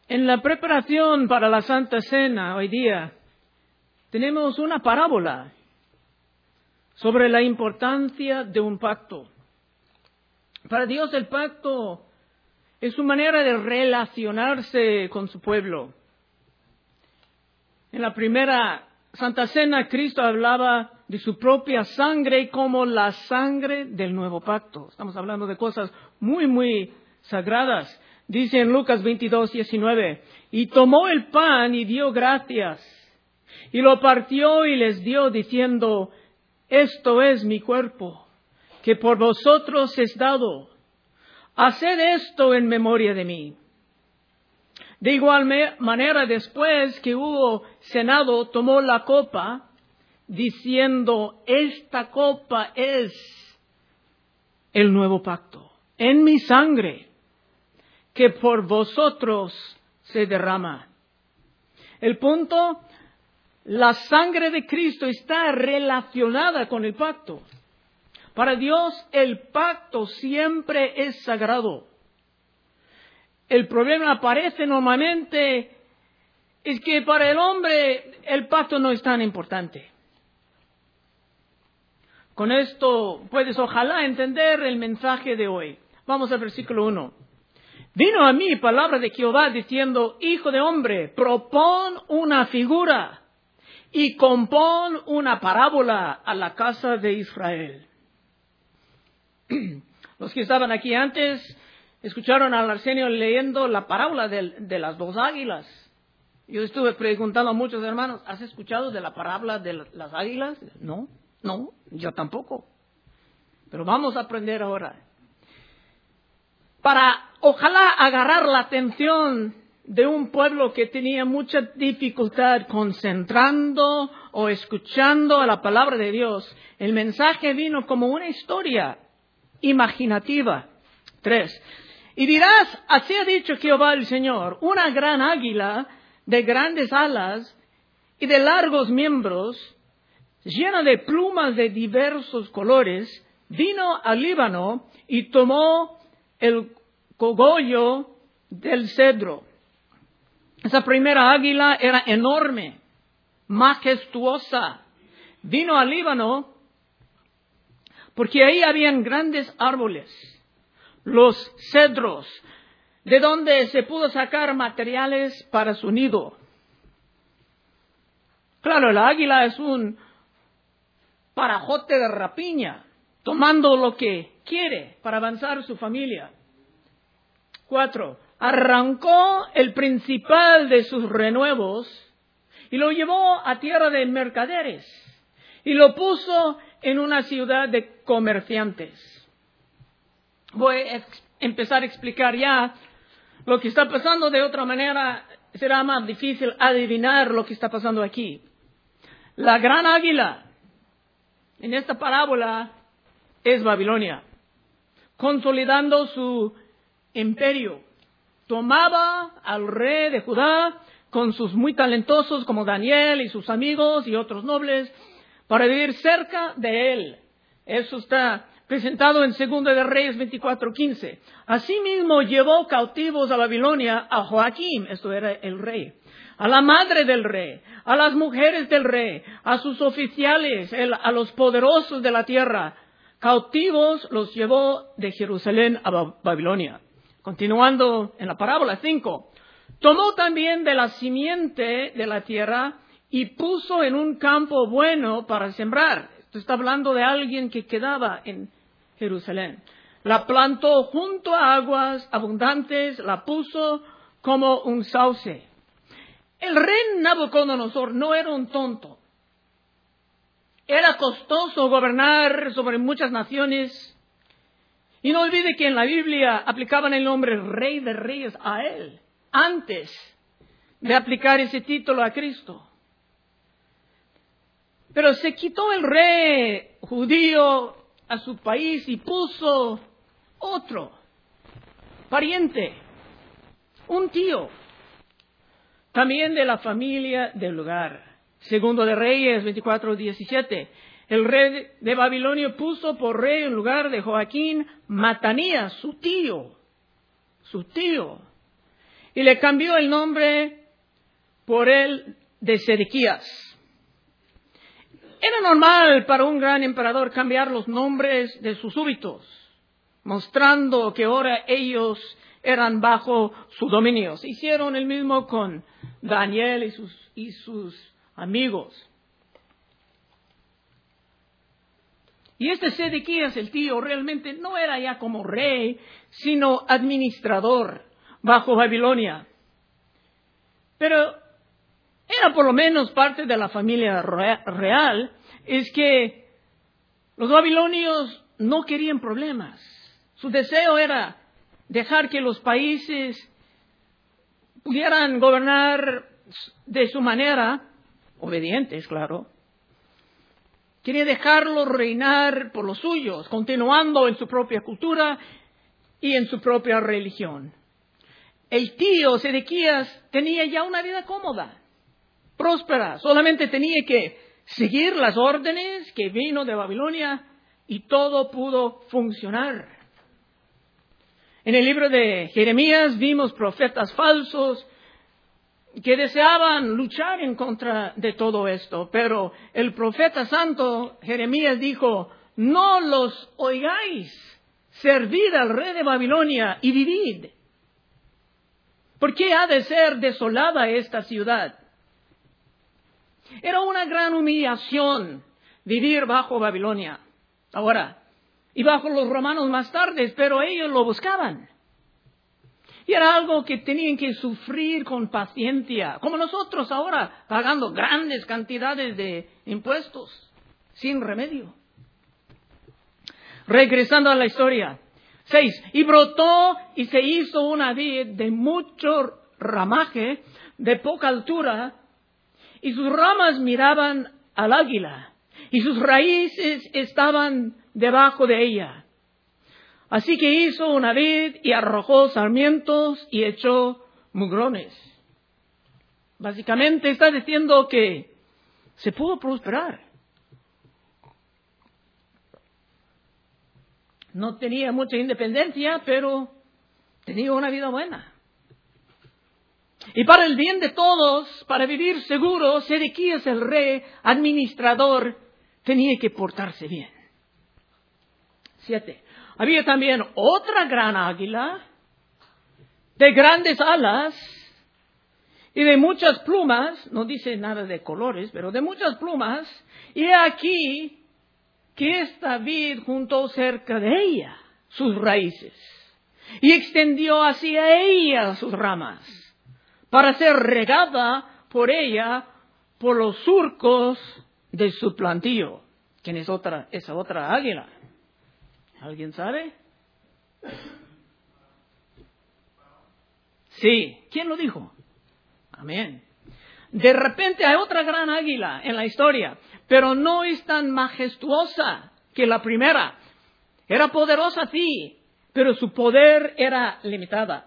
En la preparación para la Santa Cena hoy día tenemos una parábola sobre la importancia de un pacto. Para Dios el pacto es su manera de relacionarse con su pueblo. En la primera Santa Cena, Cristo hablaba de su propia sangre como la sangre del nuevo pacto. Estamos hablando de cosas muy, muy sagradas. Dice en Lucas 22:19, y tomó el pan y dio gracias, y lo partió y les dio, diciendo, esto es mi cuerpo, que por vosotros es dado. Haced esto en memoria de mí. De igual manera, después que hubo cenado, tomó la copa, diciendo, esta copa es el nuevo pacto, en mi sangre, que por vosotros se derrama. El punto, la sangre de Cristo está relacionada con el pacto. Para Dios el pacto siempre es sagrado. El problema aparece normalmente es que para el hombre el pacto no es tan importante. Con esto puedes ojalá entender el mensaje de hoy. Vamos al versículo 1. Vino a mí palabra de Jehová diciendo, hijo de hombre, propón una figura y compón una parábola a la casa de Israel. Los que estaban aquí antes escucharon al Arsenio leyendo la parábola de las dos águilas. Yo estuve preguntando a muchos hermanos, ¿has escuchado de la parábola de las águilas? No, yo tampoco. Pero vamos a aprender ahora. Para ojalá agarrar la atención de un pueblo que tenía mucha dificultad concentrando o escuchando a la palabra de Dios, el mensaje vino como una historia imaginativa. 3. Y dirás, así ha dicho Jehová el Señor, una gran águila de grandes alas y de largos miembros, llena de plumas de diversos colores, vino al Líbano y tomó el cogollo del cedro. Esa primera águila era enorme, majestuosa. Vino al Líbano porque ahí habían grandes árboles, los cedros, de donde se pudo sacar materiales para su nido. Claro, la águila es un parajote de rapiña, tomando lo que quiere para avanzar su familia. 4. Arrancó el principal de sus renuevos y lo llevó a tierra de mercaderes y lo puso en una ciudad de comerciantes. Voy a empezar a explicar ya lo que está pasando. De otra manera será más difícil adivinar lo que está pasando aquí. La gran águila en esta parábola es Babilonia, consolidando su imperio. Tomaba al rey de Judá con sus muy talentosos como Daniel y sus amigos y otros nobles para vivir cerca de él. Eso está presentado en 2 de Reyes 24:15. Asimismo llevó cautivos a Babilonia a Joaquín, esto era el rey, a la madre del rey, a las mujeres del rey, a sus oficiales, a los poderosos de la tierra. Cautivos los llevó de Jerusalén a Babilonia. Continuando en la parábola 5. Tomó también de la simiente de la tierra y puso en un campo bueno para sembrar. Esto está hablando de alguien que quedaba en Jerusalén. La plantó junto a aguas abundantes, la puso como un sauce. El rey Nabucodonosor no era un tonto. Era costoso gobernar sobre muchas naciones. Y no olvide que en la Biblia aplicaban el nombre Rey de Reyes a él, antes de aplicar ese título a Cristo. Pero se quitó el rey judío a su país y puso otro pariente, un tío, también de la familia del lugar. 2 de Reyes 24:17. El rey de Babilonia puso por rey en lugar de Joaquín Matanías, su tío. y le cambió el nombre por el de Sedequías. Era normal para un gran emperador cambiar los nombres de sus súbditos, mostrando que ahora ellos eran bajo su dominio. Se hicieron el mismo con Daniel y sus amigos. Y este Sedequías, el tío, realmente no era ya como rey, sino administrador bajo Babilonia. Pero era por lo menos parte de la familia real. Es que los babilonios no querían problemas. Su deseo era dejar que los países pudieran gobernar de su manera, obedientes, claro. Quería dejarlos reinar por los suyos, continuando en su propia cultura y en su propia religión. El tío Sedequías tenía ya una vida cómoda, próspera. Solamente tenía que seguir las órdenes que vino de Babilonia y todo pudo funcionar. En el libro de Jeremías vimos profetas falsos que deseaban luchar en contra de todo esto, pero el profeta santo Jeremías dijo: no los oigáis, servid al rey de Babilonia y vivid. ¿Por qué ha de ser desolada esta ciudad? Era una gran humillación vivir bajo Babilonia. Ahora, y bajo los romanos más tarde, pero ellos lo buscaban. Y era algo que tenían que sufrir con paciencia, como nosotros ahora, pagando grandes cantidades de impuestos, sin remedio. Regresando a la historia. 6. Y brotó y se hizo una vid de mucho ramaje, de poca altura, y sus ramas miraban al águila, y sus raíces estaban debajo de ella. Así que hizo una vid y arrojó sarmientos y echó mugrones. Básicamente está diciendo que se pudo prosperar. No tenía mucha independencia, pero tenía una vida buena. Y para el bien de todos, para vivir seguros, Sedequías el rey, administrador, tenía que portarse bien. 7. Había también otra gran águila, de grandes alas y de muchas plumas, no dice nada de colores, pero de muchas plumas, y aquí que esta vid juntó cerca de ella sus raíces y extendió hacia ella sus ramas para ser regada por ella por los surcos de su plantío. ¿Quién es esa otra águila? ¿Alguien sabe? Sí. ¿Quién lo dijo? Amén. De repente hay otra gran águila en la historia, pero no es tan majestuosa que la primera. Era poderosa, sí, pero su poder era limitada.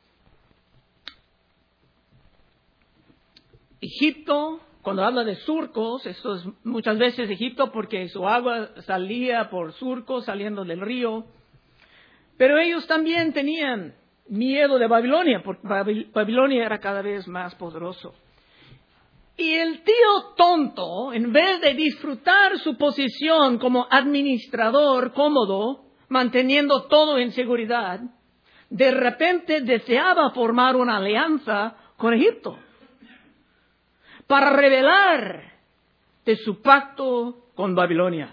Egipto, cuando habla de surcos, esto es muchas veces Egipto porque su agua salía por surcos saliendo del río. Pero ellos también tenían miedo de Babilonia, porque Babilonia era cada vez más poderoso. Y el tío tonto, en vez de disfrutar su posición como administrador cómodo, manteniendo todo en seguridad, de repente deseaba formar una alianza con Egipto para revelar de su pacto con Babilonia.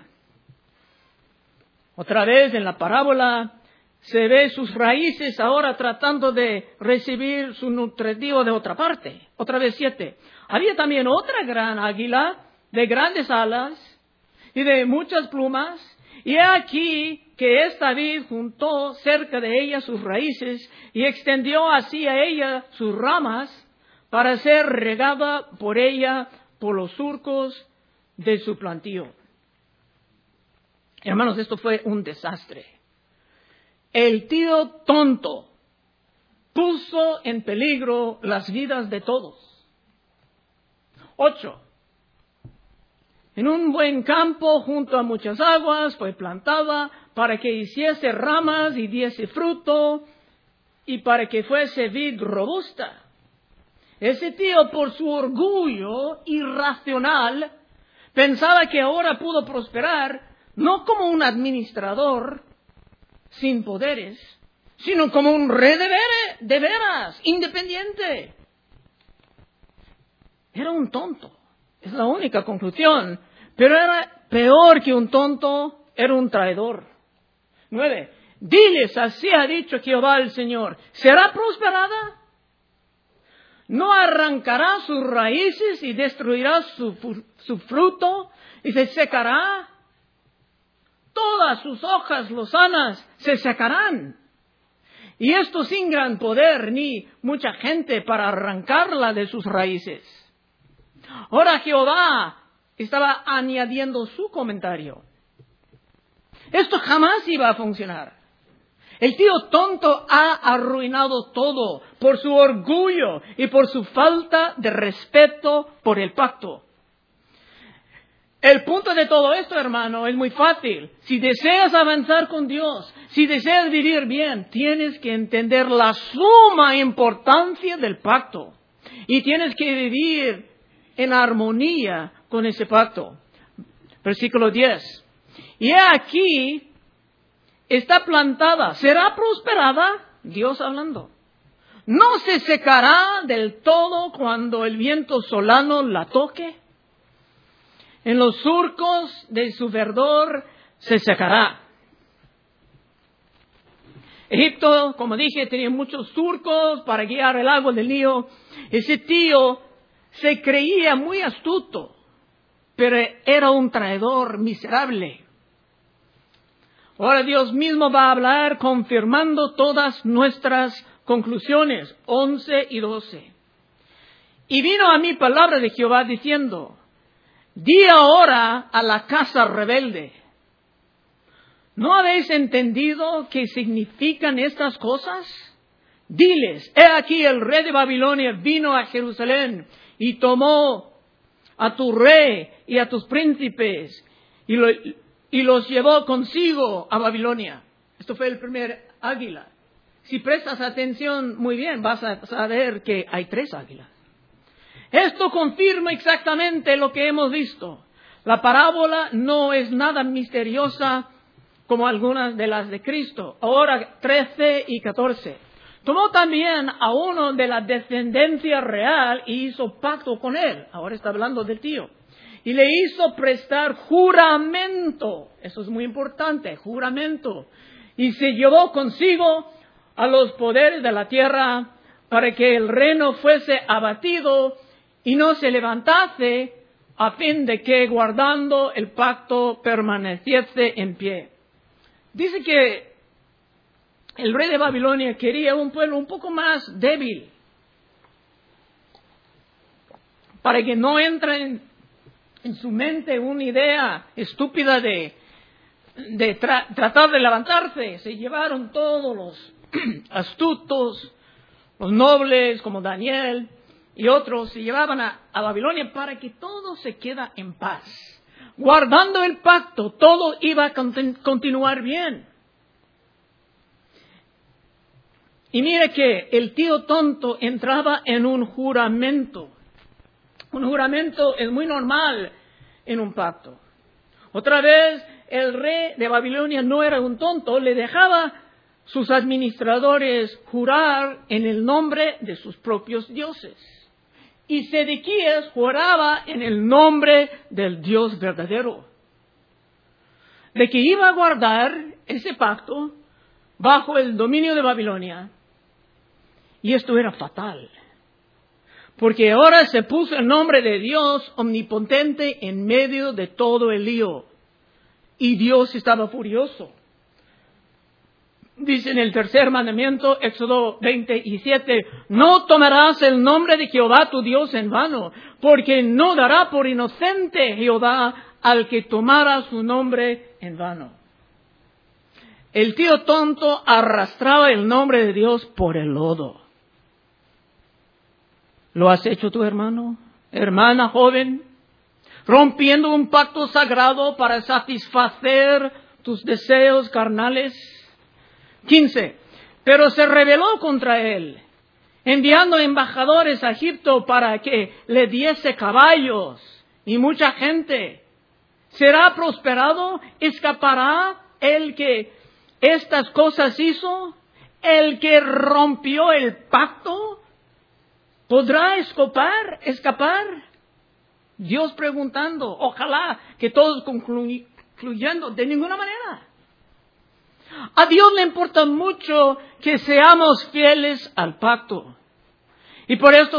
Otra vez en la parábola se ve sus raíces ahora tratando de recibir su nutritivo de otra parte. Otra vez 7. Había también otra gran águila de grandes alas y de muchas plumas, y he aquí que esta vid juntó cerca de ella sus raíces y extendió hacia ella sus ramas para ser regada por ella por los surcos de su plantío. Hermanos, esto fue un desastre. El tío tonto puso en peligro las vidas de todos. 8. En un buen campo junto a muchas aguas fue plantada para que hiciese ramas y diese fruto, y para que fuese vid robusta. Ese tío, por su orgullo irracional, pensaba que ahora pudo prosperar no como un administrador sin poderes, sino como un rey de veras, independiente. Era un tonto, es la única conclusión, pero era peor que un tonto, era un traidor. 9. Diles, así ha dicho Jehová el Señor, ¿será prosperada? ¿No arrancará sus raíces y destruirá su fruto y se secará? Todas sus hojas lozanas se secarán. Y esto sin gran poder ni mucha gente para arrancarla de sus raíces. Ahora Jehová estaba añadiendo su comentario. Esto jamás iba a funcionar. El tío tonto ha arruinado todo por su orgullo y por su falta de respeto por el pacto. El punto de todo esto, hermano, es muy fácil. Si deseas avanzar con Dios, si deseas vivir bien, tienes que entender la suma importancia del pacto. Y tienes que vivir en armonía con ese pacto. Versículo 10. Y he aquí, está plantada, será prosperada, Dios hablando. No se secará del todo cuando el viento solano la toque. En los surcos de su verdor se secará. Egipto, como dije, tenía muchos surcos para guiar el agua del Nilo. Ese tío se creía muy astuto, pero era un traidor miserable. Ahora Dios mismo va a hablar confirmando todas nuestras conclusiones, 11 y 12. Y vino a mí palabra de Jehová diciendo, di ahora a la casa rebelde, ¿no habéis entendido qué significan estas cosas? Diles, he aquí el rey de Babilonia vino a Jerusalén y tomó a tu rey y a tus príncipes y los llevó consigo a Babilonia. Esto fue el primer águila. Si prestas atención muy bien, vas a saber que hay 3 águilas. Esto confirma exactamente lo que hemos visto. La parábola no es nada misteriosa como algunas de las de Cristo. Ahora 13 y 14. Tomó también a uno de la descendencia real y hizo pacto con él. Ahora está hablando del tío. Y le hizo prestar juramento. Eso es muy importante, juramento. Y se llevó consigo a los poderes de la tierra para que el reino fuese abatido y no se levantase, a fin de que guardando el pacto permaneciese en pie. Dice que el rey de Babilonia quería un pueblo un poco más débil, para que no entre en su mente una idea estúpida de tratar de levantarse. Se llevaron todos los astutos, los nobles como Daniel y otros, se llevaban a Babilonia para que todo se queda en paz. Guardando el pacto, todo iba a continuar bien. Y mire que el tío tonto entraba en un juramento. Un juramento es muy normal en un pacto. Otra vez, el rey de Babilonia no era un tonto, le dejaba sus administradores jurar en el nombre de sus propios dioses. Y Sedequías juraba en el nombre del Dios verdadero, de que iba a guardar ese pacto bajo el dominio de Babilonia. Y esto era fatal, porque ahora se puso el nombre de Dios omnipotente en medio de todo el lío. Y Dios estaba furioso. Dice en el tercer mandamiento, Éxodo 27, no tomarás el nombre de Jehová tu Dios en vano, porque no dará por inocente Jehová al que tomara su nombre en vano. El tío tonto arrastraba el nombre de Dios por el lodo. ¿Lo has hecho tú, hermano? Hermana joven, rompiendo un pacto sagrado para satisfacer tus deseos carnales. 15. pero se rebeló contra él, enviando embajadores a Egipto para que le diese caballos y mucha gente. ¿Será prosperado? ¿Escapará el que estas cosas hizo? ¿El que rompió el pacto? ¿Podrá escapar? Dios preguntando, ojalá que todos concluyendo, de ninguna manera. A Dios le importa mucho que seamos fieles al pacto. Y por esto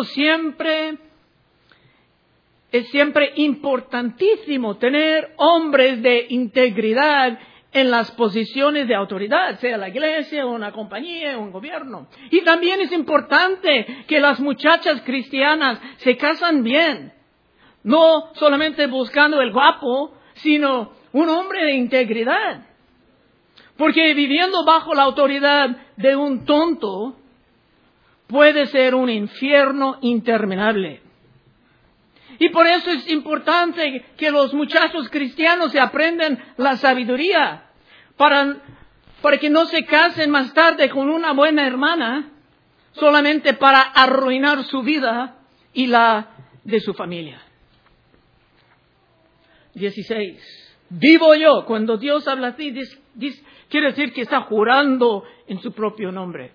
es siempre importantísimo tener hombres de integridad en las posiciones de autoridad, sea la iglesia, una compañía, un gobierno. Y también es importante que las muchachas cristianas se casan bien, no solamente buscando el guapo, sino un hombre de integridad. Porque viviendo bajo la autoridad de un tonto puede ser un infierno interminable. Y por eso es importante que los muchachos cristianos se aprendan la sabiduría para que no se casen más tarde con una buena hermana solamente para arruinar su vida y la de su familia. 16. Vivo yo. Cuando Dios habla así, quiere decir que está jurando en su propio nombre.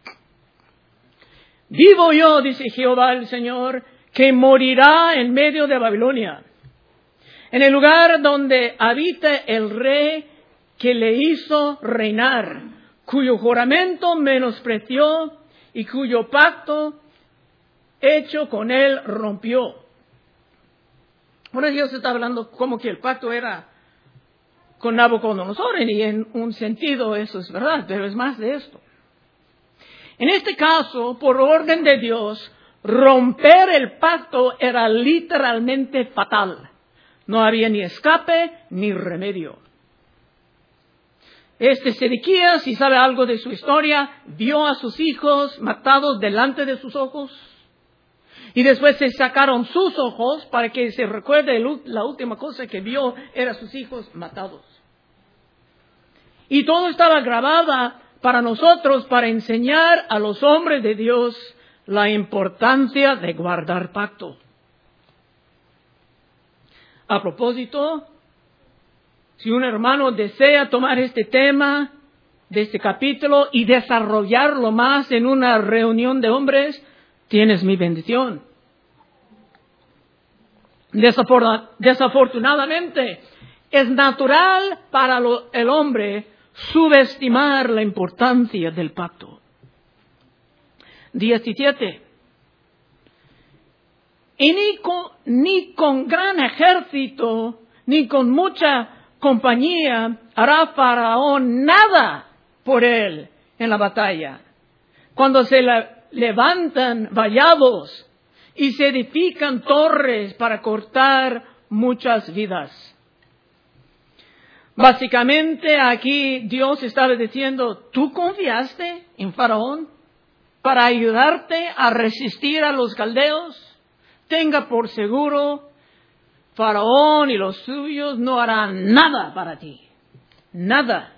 Vivo yo, dice Jehová el Señor, que morirá en medio de Babilonia, en el lugar donde habita el rey que le hizo reinar, cuyo juramento menospreció y cuyo pacto hecho con él rompió. Ahora Dios está hablando como que el pacto era con Nabucodonosor, y en un sentido eso es verdad, pero es más de esto. En este caso, por orden de Dios, romper el pacto era literalmente fatal. No había ni escape ni remedio. Sedequías, si sabe algo de su historia, vio a sus hijos matados delante de sus ojos. Y después se sacaron sus ojos para que se recuerde la última cosa que vio era sus hijos matados. Y todo estaba grabado para nosotros, para enseñar a los hombres de Dios la importancia de guardar pacto. A propósito, si un hermano desea tomar este tema de este capítulo y desarrollarlo más en una reunión de hombres, tienes mi bendición. Desafortunadamente, es natural para el hombre subestimar la importancia del pacto. 17. Y ni con gran ejército, ni con mucha compañía hará Faraón nada por él en la batalla. Cuando se levantan vallados y se edifican torres para cortar muchas vidas. Básicamente aquí Dios estaba diciendo, ¿tú confiaste en Faraón para ayudarte a resistir a los caldeos? Tenga por seguro, Faraón y los suyos no harán nada para ti. Nada.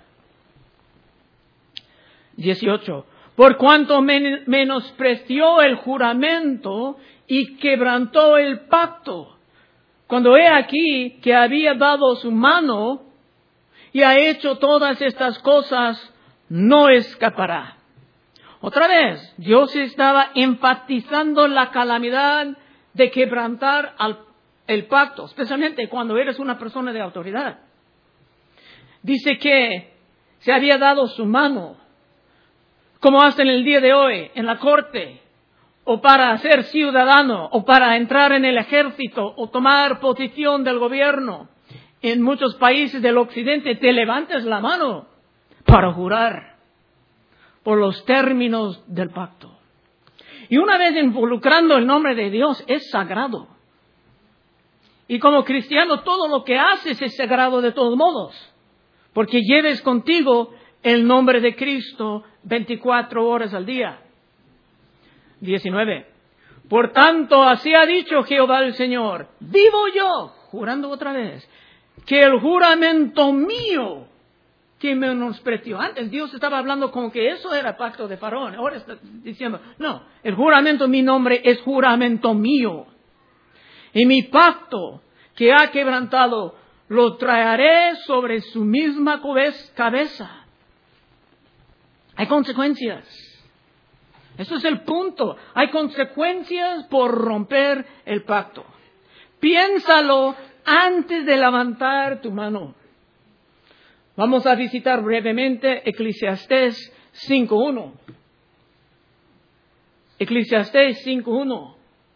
18. Por cuanto menospreció el juramento y quebrantó el pacto, cuando he aquí que había dado su mano y ha hecho todas estas cosas, no escapará. Otra vez, Dios estaba enfatizando la calamidad de quebrantar el pacto, especialmente cuando eres una persona de autoridad. Dice que se había dado su mano, como hacen el día de hoy en la corte, o para ser ciudadano, o para entrar en el ejército, o tomar posición del gobierno. En muchos países del occidente te levantas la mano para jurar por los términos del pacto. Y una vez involucrando el nombre de Dios es sagrado. Y como cristiano todo lo que haces es sagrado de todos modos, porque lleves contigo el nombre de Cristo 24 horas al día. 19. Por tanto, así ha dicho Jehová el Señor, vivo yo, jurando otra vez, que el juramento mío que menospreció. Antes Dios estaba hablando como que eso era pacto de Faraón. Ahora está diciendo, no, el juramento en mi nombre es juramento mío. Y mi pacto que ha quebrantado lo traeré sobre su misma cabeza. Hay consecuencias. Eso es el punto. Hay consecuencias por romper el pacto. Piénsalo antes de levantar tu mano. Vamos a visitar brevemente Eclesiastés 5.1. Eclesiastés 5.1.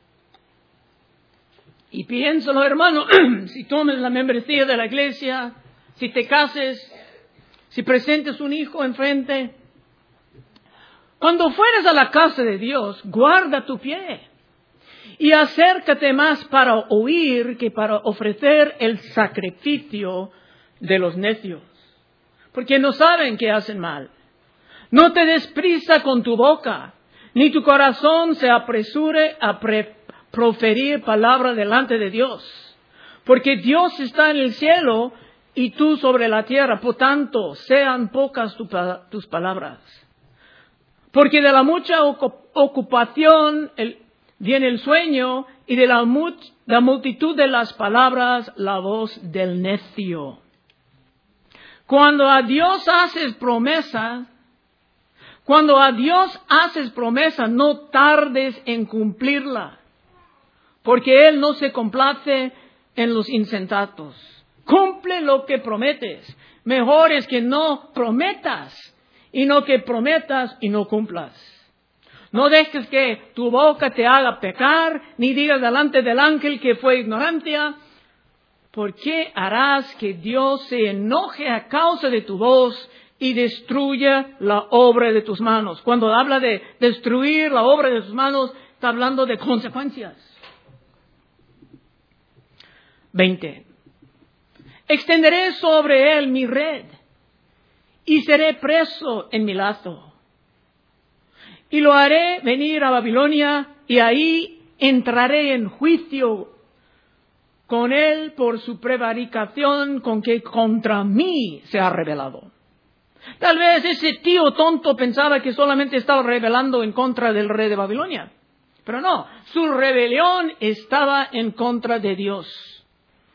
Y piénsalo, hermano, si tomes la membresía de la iglesia, si te cases, si presentes un hijo enfrente. Cuando fueres a la casa de Dios, guarda tu pie y acércate más para oír que para ofrecer el sacrificio de los necios, porque no saben que hacen mal. No te des prisa con tu boca, ni tu corazón se apresure a proferir palabra delante de Dios, porque Dios está en el cielo y tú sobre la tierra, por tanto, sean pocas tus palabras. Porque de la mucha ocupación viene el sueño, y de la multitud de las palabras la voz del necio. Cuando a Dios haces promesa, no tardes en cumplirla, porque Él no se complace en los insensatos. Cumple lo que prometes. Mejor es que no prometas, y no que prometas y no cumplas. No dejes que tu boca te haga pecar, ni digas delante del ángel que fue ignorancia. ¿Por qué harás que Dios se enoje a causa de tu voz y destruya la obra de tus manos? Cuando habla de destruir la obra de tus manos, está hablando de consecuencias. 20. Extenderé sobre él mi red y seré preso en mi lazo. Y lo haré venir a Babilonia, y ahí entraré en juicio con él por su prevaricación con que contra mí se ha rebelado. Tal vez ese tío tonto pensaba que solamente estaba rebelando en contra del rey de Babilonia. Pero no, su rebelión estaba en contra de Dios.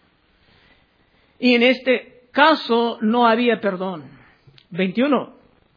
Y en este caso no había perdón. 21.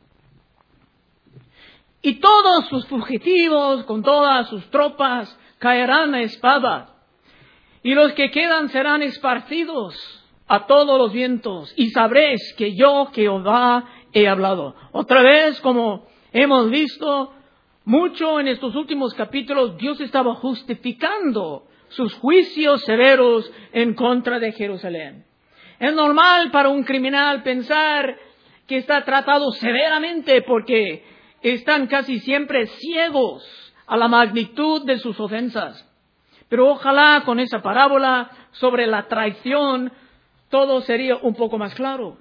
Y todos sus fugitivos con todas sus tropas caerán a espada, y los que quedan serán esparcidos a todos los vientos, y sabréis que yo, Jehová, he hablado. Otra vez, como hemos visto mucho en estos últimos capítulos, Dios estaba justificando sus juicios severos en contra de Jerusalén. Es normal para un criminal pensar que está tratado severamente porque están casi siempre ciegos a la magnitud de sus ofensas. Pero ojalá con esa parábola sobre la traición todo sería un poco más claro.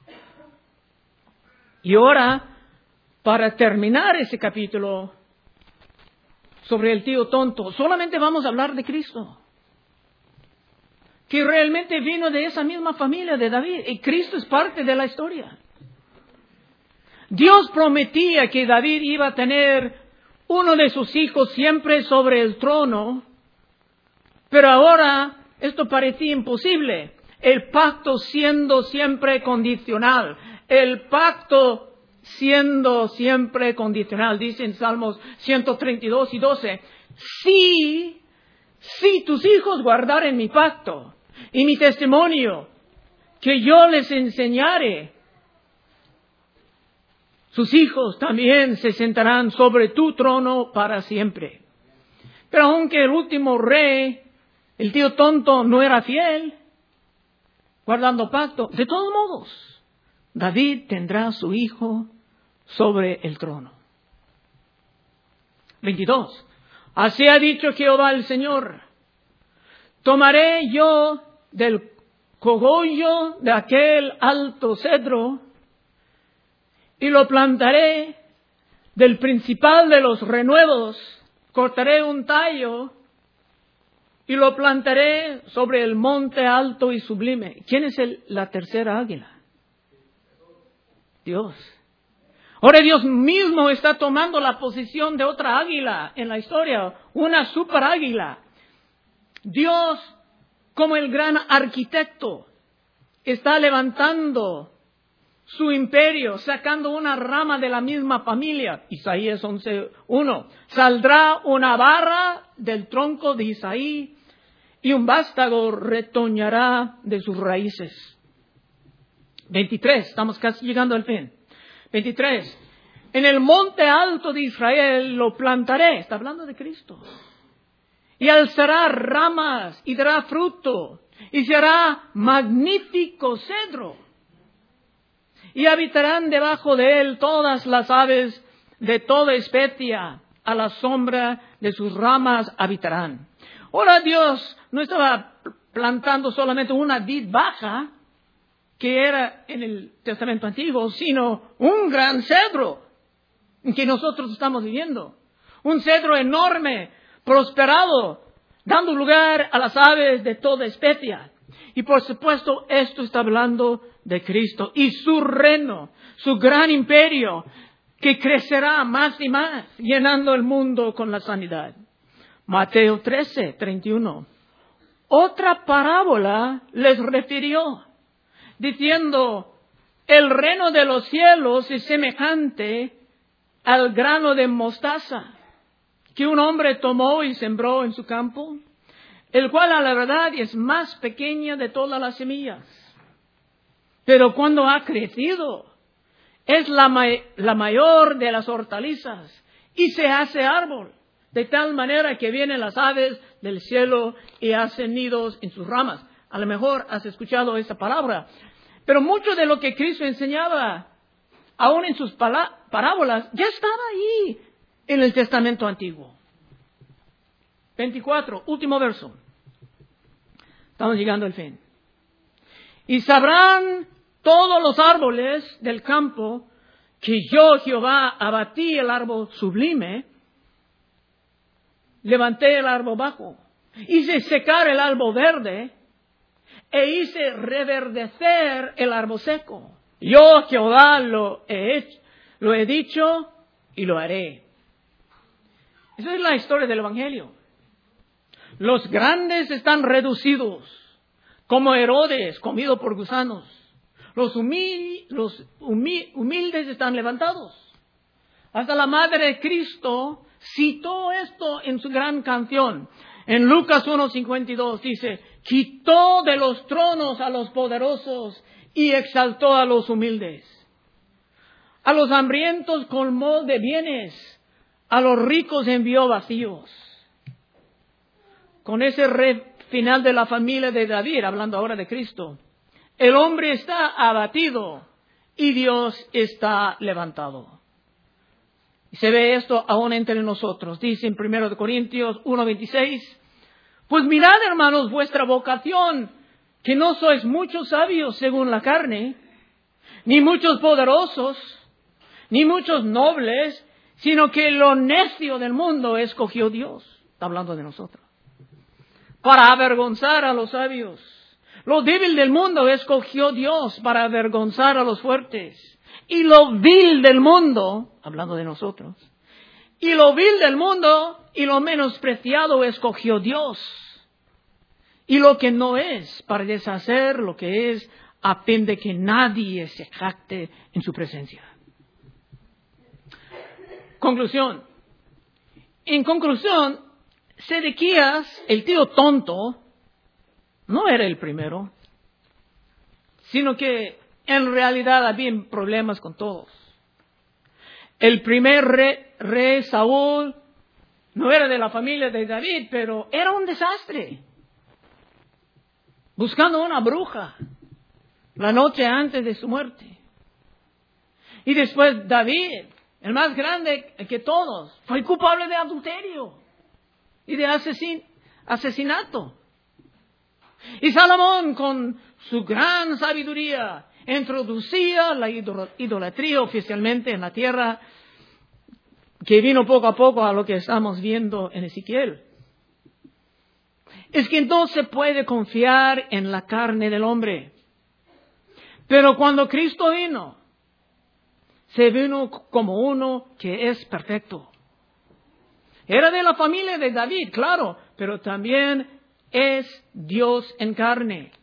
Y ahora, para terminar ese capítulo sobre el tío tonto, solamente vamos a hablar de Cristo, que realmente vino de esa misma familia de David, y Cristo es parte de la historia. Dios prometía que David iba a tener uno de sus hijos siempre sobre el trono, pero ahora esto parecía imposible. El pacto siendo siempre condicional. El pacto siendo siempre condicional. Dice en Salmos 132 y 12, si tus hijos guardaren mi pacto y mi testimonio que yo les enseñare, sus hijos también se sentarán sobre tu trono para siempre. Pero aunque el último rey, el tío tonto, no era fiel, guardando pacto, de todos modos, David tendrá su hijo sobre el trono. 22. Así ha dicho Jehová el Señor: tomaré yo del cogollo de aquel alto cedro y lo plantaré del principal de los renuevos, cortaré un tallo y lo plantaré sobre el monte alto y sublime. ¿Quién es la tercera águila? Dios. Ahora Dios mismo está tomando la posición de otra águila en la historia, una super águila. Dios, como el gran arquitecto, está levantando su imperio, sacando una rama de la misma familia. Isaías 11:1. Saldrá una vara del tronco de Isaí y un vástago retoñará de sus raíces. 23, estamos casi llegando al fin. 23. En el monte alto de Israel lo plantaré. Está hablando de Cristo. Y alzará ramas y dará fruto. Y será magnífico cedro. Y habitarán debajo de él todas las aves de toda especie. A la sombra de sus ramas habitarán. Ahora Dios no estaba plantando solamente una vid baja, que era en el Testamento Antiguo, sino un gran cedro en que nosotros estamos viviendo. Un cedro enorme, prosperado, dando lugar a las aves de toda especie. Y por supuesto, esto está hablando de Cristo y su reino, su gran imperio, que crecerá más y más, llenando el mundo con la sanidad. Mateo 13:31. Otra parábola les refirió, diciendo, el reino de los cielos es semejante al grano de mostaza que un hombre tomó y sembró en su campo, el cual a la verdad es más pequeña de todas las semillas. Pero cuando ha crecido, es la mayor de las hortalizas y se hace árbol, de tal manera que vienen las aves del cielo y hacen nidos en sus ramas. A lo mejor has escuchado esa palabra. Pero mucho de lo que Cristo enseñaba, aún en sus parábolas, ya estaba ahí en el Testamento Antiguo. 24, último verso. Estamos llegando al fin. Y sabrán todos los árboles del campo que yo, Jehová, abatí el árbol sublime, levanté el árbol bajo, hice secar el árbol verde, e hice reverdecer el árbol seco. Yo, Jehová, lo he dicho y lo haré. Esa es la historia del Evangelio. Los grandes están reducidos, como Herodes, comido por gusanos. Los humildes están levantados. Hasta la Madre de Cristo citó esto en su gran canción. En Lucas 1:52 dice, quitó de los tronos a los poderosos y exaltó a los humildes. A los hambrientos colmó de bienes, a los ricos envió vacíos. Con ese final de la familia de David, hablando ahora de Cristo, el hombre está abatido y Dios está levantado. Y se ve esto aún entre nosotros. Dice en 1 Corintios 1:26, pues mirad, hermanos, vuestra vocación, que no sois muchos sabios según la carne, ni muchos poderosos, ni muchos nobles, sino que lo necio del mundo escogió Dios. Está hablando de nosotros. Para avergonzar a los sabios. Lo débil del mundo escogió Dios para avergonzar a los fuertes. Y lo vil del mundo, hablando de nosotros, y lo vil del mundo y lo menospreciado escogió Dios. Y lo que no es, para deshacer lo que es, a fin de que nadie se jacte en su presencia. Conclusión. En conclusión, Sedequías, el tío tonto, no era el primero, sino que en realidad había problemas con todos. El primer rey Saúl no era de la familia de David, pero era un desastre. Buscando una bruja la noche antes de su muerte. Y después David, el más grande que todos, fue culpable de adulterio y de asesinato. Y Salomón, con su gran sabiduría, introducía la idolatría oficialmente en la tierra, que vino poco a poco a lo que estamos viendo en Ezequiel. Es que no se puede confiar en la carne del hombre. Pero cuando Cristo vino, se vino como uno que es perfecto. Era de la familia de David, claro, pero también es Dios en carne.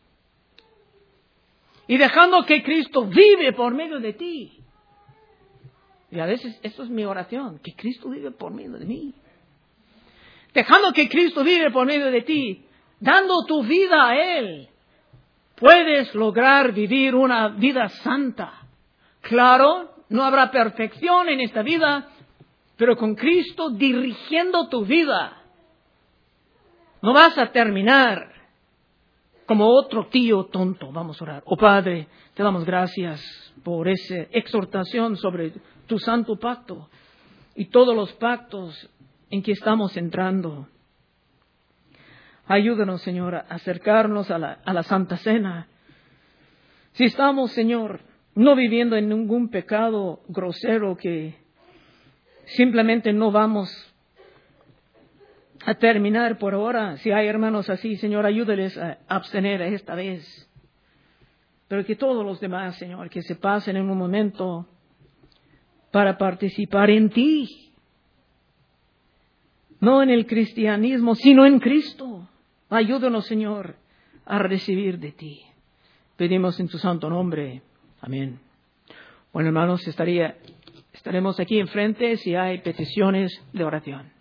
Y dejando que Cristo vive por medio de ti. Y a veces esto es mi oración, que Cristo vive por medio de mí. Dejando que Cristo vive por medio de ti, dando tu vida a Él, puedes lograr vivir una vida santa. Claro, no habrá perfección en esta vida, pero con Cristo dirigiendo tu vida, no vas a terminar como otro tío tonto. Vamos a orar. Oh Padre, te damos gracias por esa exhortación sobre tu santo pacto y todos los pactos en que estamos entrando. Ayúdanos, Señor, a acercarnos a la Santa Cena. Si estamos, Señor, no viviendo en ningún pecado grosero que simplemente no vamos a terminar por ahora. Si hay hermanos así, Señor, ayúdales a abstener esta vez. Pero que todos los demás, Señor, que se pasen en un momento para participar en ti. No en el cristianismo, sino en Cristo. Ayúdanos, Señor, a recibir de ti. Pedimos en tu santo nombre. Amén. Bueno, hermanos, estaremos aquí enfrente si hay peticiones de oración.